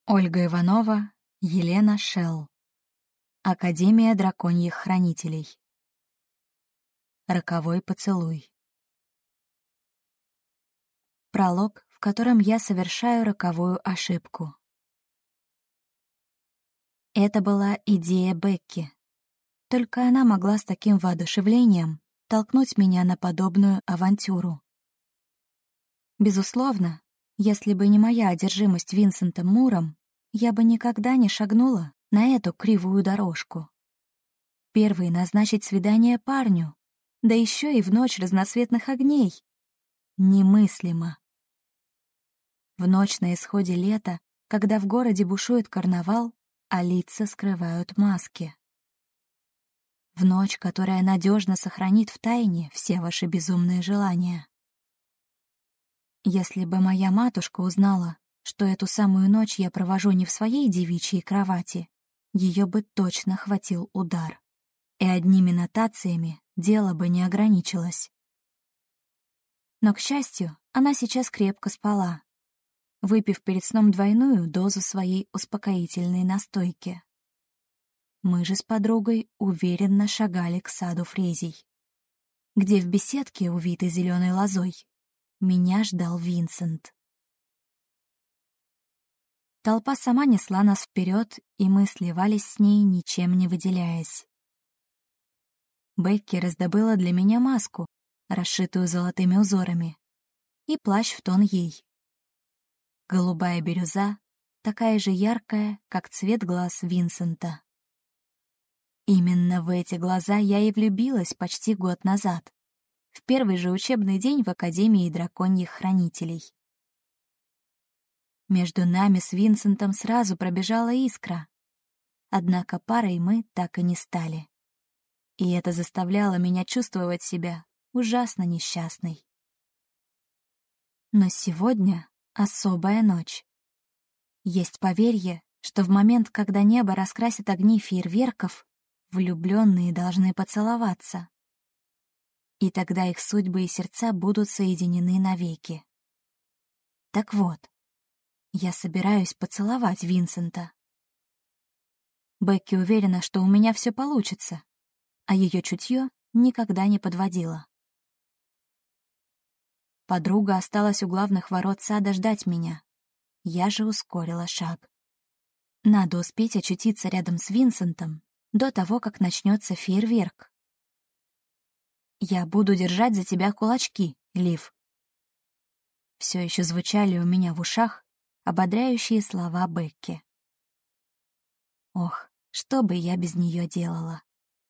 Ольга Иванова, Елена Шелл. Академия драконьих хранителей. Роковой поцелуй. Пролог, в котором я совершаю роковую ошибку. Это была идея Бекки. Только она могла с таким воодушевлением толкнуть меня на подобную авантюру. Безусловно, если бы не моя одержимость Винсентом Муром, я бы никогда не шагнула на эту кривую дорожку. Первый назначить свидание парню, да еще и в ночь разноцветных огней. Немыслимо. В ночь на исходе лета, когда в городе бушует карнавал, а лица скрывают маски. В ночь, которая надежно сохранит в тайне все ваши безумные желания. Если бы моя матушка узнала, что эту самую ночь я провожу не в своей девичьей кровати, ее бы точно хватил удар. И одними нотациями дело бы не ограничилось. Но, к счастью, она сейчас крепко спала, выпив перед сном двойную дозу своей успокоительной настойки. Мы же с подругой уверенно шагали к саду фрезий, где в беседке, увитой зеленой лозой, меня ждал Винсент. Толпа сама несла нас вперед, и мы сливались с ней, ничем не выделяясь. Бекки раздобыла для меня маску, расшитую золотыми узорами, и плащ в тон ей. Голубая бирюза, такая же яркая, как цвет глаз Винсента. Именно в эти глаза я и влюбилась почти год назад, в первый же учебный день в Академии драконьих хранителей. Между нами с Винсентом сразу пробежала искра, однако парой мы так и не стали. И это заставляло меня чувствовать себя ужасно несчастной. Но сегодня особая ночь. Есть поверье, что в момент, когда небо раскрасит огни фейерверков, влюбленные должны поцеловаться. И тогда их судьбы и сердца будут соединены навеки. Так вот, я собираюсь поцеловать Винсента. Бекки уверена, что у меня все получится, а ее чутье никогда не подводило. Подруга осталась у главных ворот сада ждать меня. Я же ускорила шаг. Надо успеть очутиться рядом с Винсентом до того, как начнется фейерверк. «Я буду держать за тебя кулачки, Лив». Все еще звучали у меня в ушах ободряющие слова Бекки. Ох, что бы я без нее делала?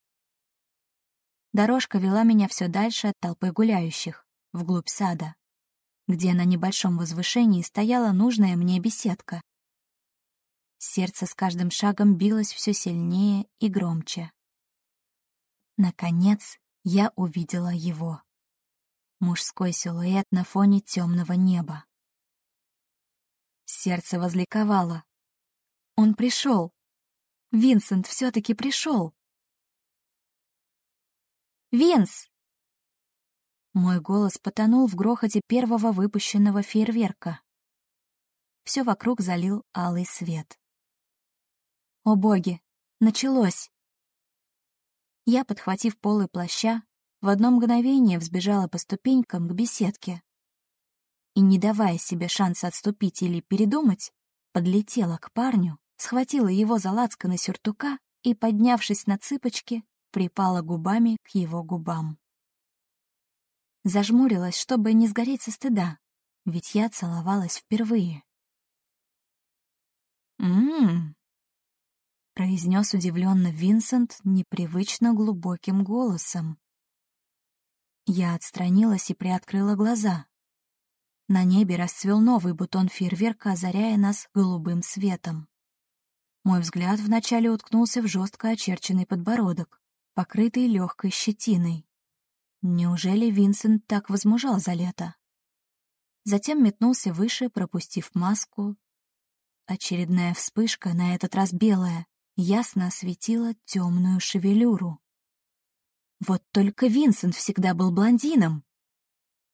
Дорожка вела меня все дальше от толпы гуляющих, вглубь сада, где на небольшом возвышении стояла нужная мне беседка. Сердце с каждым шагом билось все сильнее и громче. Наконец, я увидела его. Мужской силуэт на фоне темного неба. Сердце возликовало. Он пришел. Винсент все-таки пришел. «Винс!» Мой голос потонул в грохоте первого выпущенного фейерверка. Все вокруг залил алый свет. О боги! Началось! Я, подхватив полы плаща, в одно мгновение взбежала по ступенькам к беседке и, не давая себе шанса отступить или передумать, подлетела к парню, схватила его за лацканы сюртука и, поднявшись на цыпочки, припала губами к его губам. Зажмурилась, чтобы не сгореть со стыда, ведь я целовалась впервые. «М-м-м», произнес удивленно Винсент непривычно глубоким голосом. Я отстранилась и приоткрыла глаза. На небе расцвел новый бутон фейерверка, озаряя нас голубым светом. Мой взгляд вначале уткнулся в жестко очерченный подбородок, покрытый легкой щетиной. Неужели Винсент так возмужал за лето? Затем метнулся выше, пропустив маску. Очередная вспышка, на этот раз белая, ясно осветила темную шевелюру. Вот только Винсент всегда был блондином.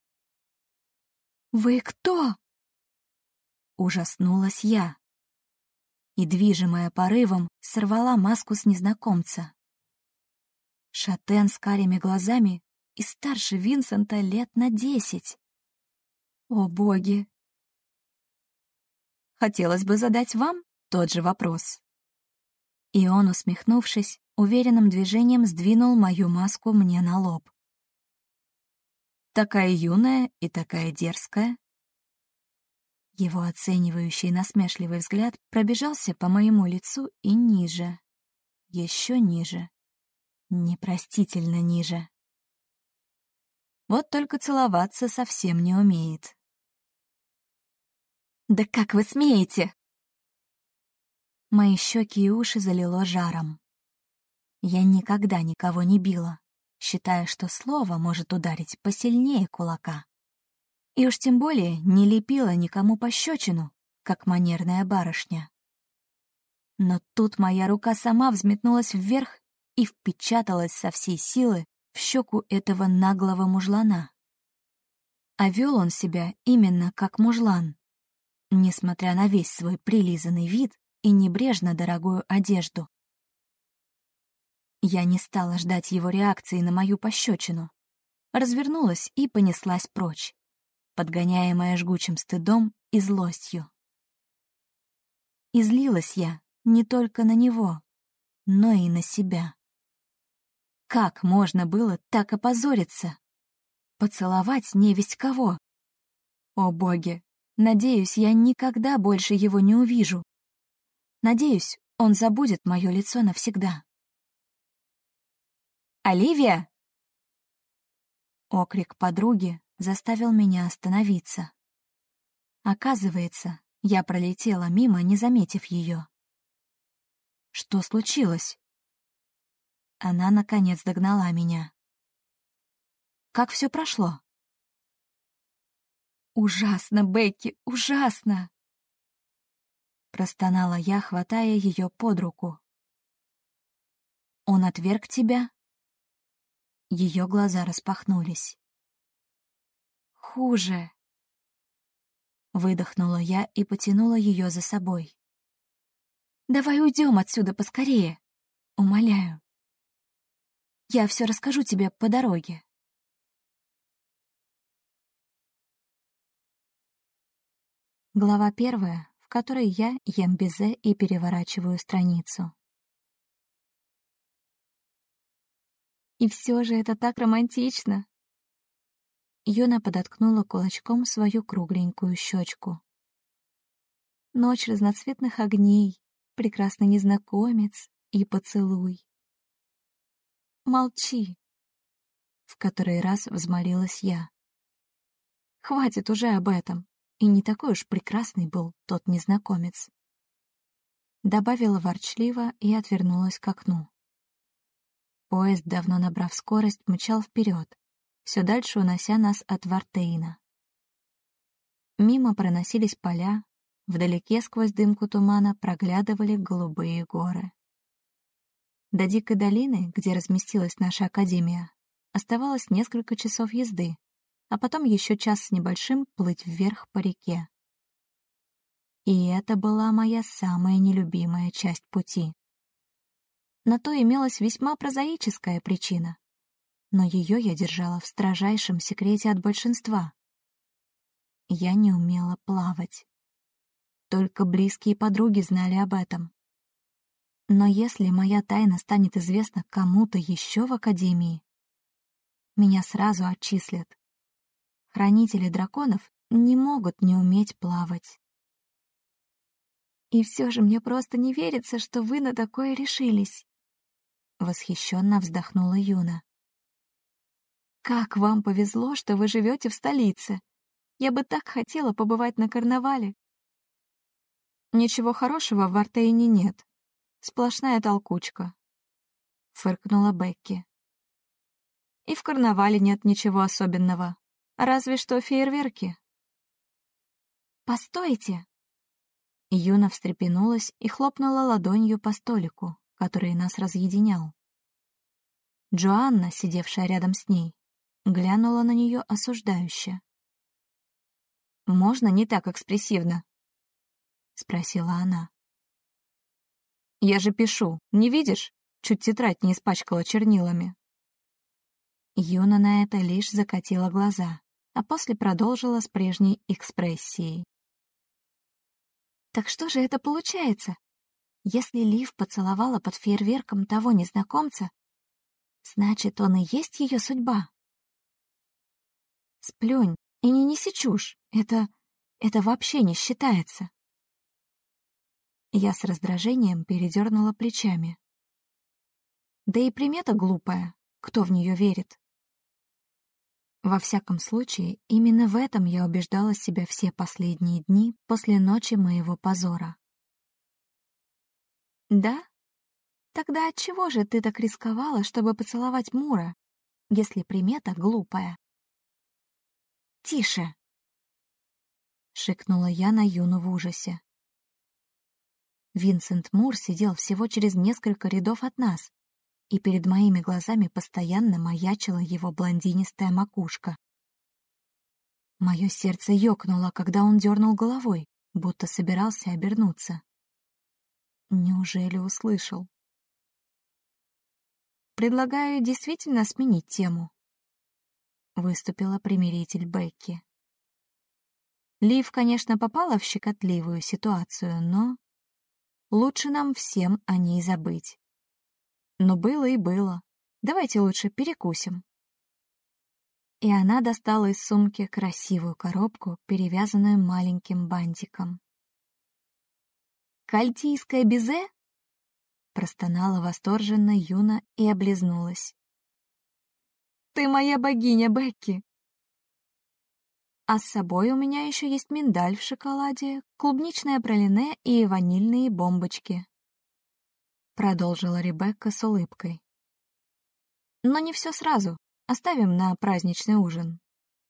«Вы кто?» Ужаснулась я. и, движимая порывом, сорвала маску с незнакомца. Шатен с карими глазами и старше Винсента лет на 10. О, боги! Хотелось бы задать вам тот же вопрос. И он, усмехнувшись, уверенным движением сдвинул мою маску мне на лоб. Такая юная и такая дерзкая. Его оценивающий насмешливый взгляд пробежался по моему лицу и ниже, еще ниже, непростительно ниже. Вот только целоваться совсем не умеет. «Да как вы смеете?» Мои щеки и уши залило жаром. Я никогда никого не била, считая, что слово может ударить посильнее кулака. И уж тем более не лепила никому пощечину, как манерная барышня. Но тут моя рука сама взметнулась вверх и впечаталась со всей силы в щеку этого наглого мужлана. А вел он себя именно как мужлан, несмотря на весь свой прилизанный вид и небрежно дорогую одежду. Я не стала ждать его реакции на мою пощечину. Развернулась и понеслась прочь, подгоняемая жгучим стыдом и злостью. И злилась я не только на него, но и на себя. Как можно было так опозориться? Поцеловать невесть кого? О боги, надеюсь, я никогда больше его не увижу. Надеюсь, он забудет мое лицо навсегда. «Оливия!» Окрик подруги заставил меня остановиться. Оказывается, я пролетела мимо, не заметив ее. Что случилось? Она, наконец, догнала меня. Как все прошло? «Ужасно, Бекки, ужасно!» Простонала я, хватая ее под руку. «Он отверг тебя?» Ее глаза распахнулись. «Хуже!» Выдохнула я и потянула ее за собой. «Давай уйдем отсюда поскорее, умоляю. Я все расскажу тебе по дороге». Глава 1, в которой я ем безе и переворачиваю страницу. И все же это так романтично. Юна подоткнула кулачком свою кругленькую щечку. Ночь разноцветных огней, прекрасный незнакомец и поцелуй. «Молчи!» — в который раз взмолилась я. «Хватит уже об этом, и не такой уж прекрасный был тот незнакомец». Добавила ворчливо и отвернулась к окну. Поезд, давно набрав скорость, мчал вперед, все дальше унося нас от Вартейна. Мимо проносились поля, вдалеке сквозь дымку тумана проглядывали голубые горы. До дикой долины, где разместилась наша академия, оставалось несколько часов езды, а потом еще час с небольшим плыть вверх по реке. И это была моя самая нелюбимая часть пути. На то имелась весьма прозаическая причина, но ее я держала в строжайшем секрете от большинства. Я не умела плавать. Только близкие подруги знали об этом. Но если моя тайна станет известна кому-то еще в академии, меня сразу отчислят. Хранители драконов не могут не уметь плавать. И все же мне просто не верится, что вы на такое решились. Восхищенно вздохнула Юна. Как вам повезло, что вы живете в столице. Я бы так хотела побывать на карнавале. Ничего хорошего в Вартейне нет. Сплошная толкучка. Фыркнула Бекки. И в карнавале нет ничего особенного. Разве что фейерверки. «Постойте!» Юна встрепенулась и хлопнула ладонью по столику, который нас разъединял. Джоанна, сидевшая рядом с ней, глянула на нее осуждающе. «Можно не так экспрессивно?» — спросила она. Я же пишу, не видишь? Чуть тетрадь не испачкала чернилами». Юна на это лишь закатила глаза, а после продолжила с прежней экспрессией. «Так что же это получается? Если Лив поцеловала под фейерверком того незнакомца, значит, он и есть ее судьба?» «Сплюнь и не неси чушь. Это вообще не считается». Я с раздражением передернула плечами. Да и примета глупая, кто в нее верит? Во всяком случае, именно в этом я убеждала себя все последние дни после ночи моего позора. «Да? Тогда отчего же ты так рисковала, чтобы поцеловать Мура, если примета глупая?» «Тише!» — шикнула я на Юну в ужасе. Винсент Мур сидел всего через несколько рядов от нас, и перед моими глазами постоянно маячила его блондинистая макушка. Мое сердце ёкнуло, когда он дернул головой, будто собирался обернуться. Неужели услышал? «Предлагаю действительно сменить тему», — выступила примиритель Бекки. Лив, конечно, попала в щекотливую ситуацию, но лучше нам всем о ней забыть. Но было и было. Давайте лучше перекусим. И она достала из сумки красивую коробку, перевязанную маленьким бантиком. «Кальтийское безе?» — простонала восторженно Юна и облизнулась. «Ты моя богиня, Бекки!» «А с собой у меня еще есть миндаль в шоколаде, клубничное пралине и ванильные бомбочки», — продолжила Ребекка с улыбкой. «Но не все сразу. Оставим на праздничный ужин».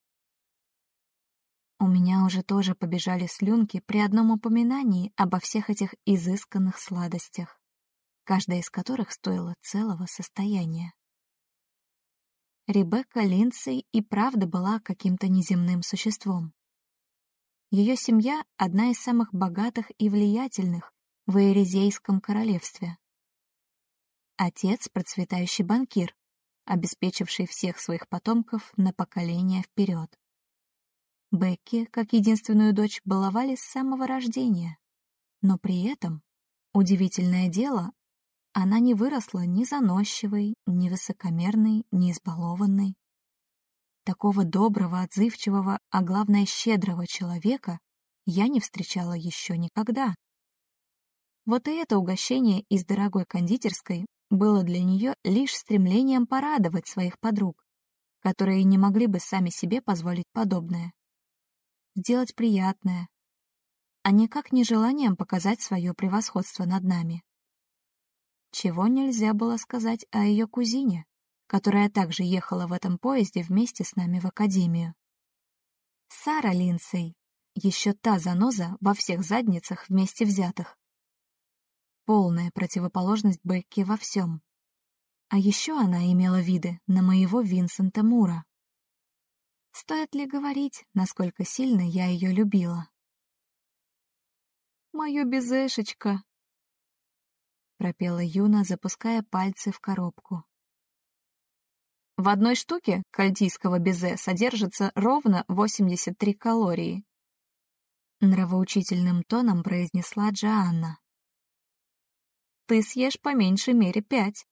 У меня уже тоже побежали слюнки при одном упоминании обо всех этих изысканных сладостях, каждая из которых стоила целого состояния. Ребекка Линдсей и правда была каким-то неземным существом. Ее семья — одна из самых богатых и влиятельных в Эрезейском королевстве. Отец — процветающий банкир, обеспечивший всех своих потомков на поколения вперед. Бекки, как единственную дочь, баловали с самого рождения, но при этом, удивительное дело, она не выросла ни заносчивой, ни высокомерной, ни избалованной. Такого доброго, отзывчивого, а главное щедрого человека я не встречала еще никогда. Вот и это угощение из дорогой кондитерской было для нее лишь стремлением порадовать своих подруг, которые не могли бы сами себе позволить подобное. Сделать приятное, а никак не желанием показать свое превосходство над нами. Чего нельзя было сказать о ее кузине, которая также ехала в этом поезде вместе с нами в академию. Сара Линдсей, еще та заноза во всех задницах вместе взятых. Полная противоположность Бекки во всем. А еще она имела виды на моего Винсента Мура. Стоит ли говорить, насколько сильно я ее любила? «Мое безешечка», — пропела Юна, запуская пальцы в коробку. В одной штуке кальтийского безе содержится ровно 83 калории. Нравоучительным тоном произнесла Джоанна. Ты съешь по меньшей мере 5.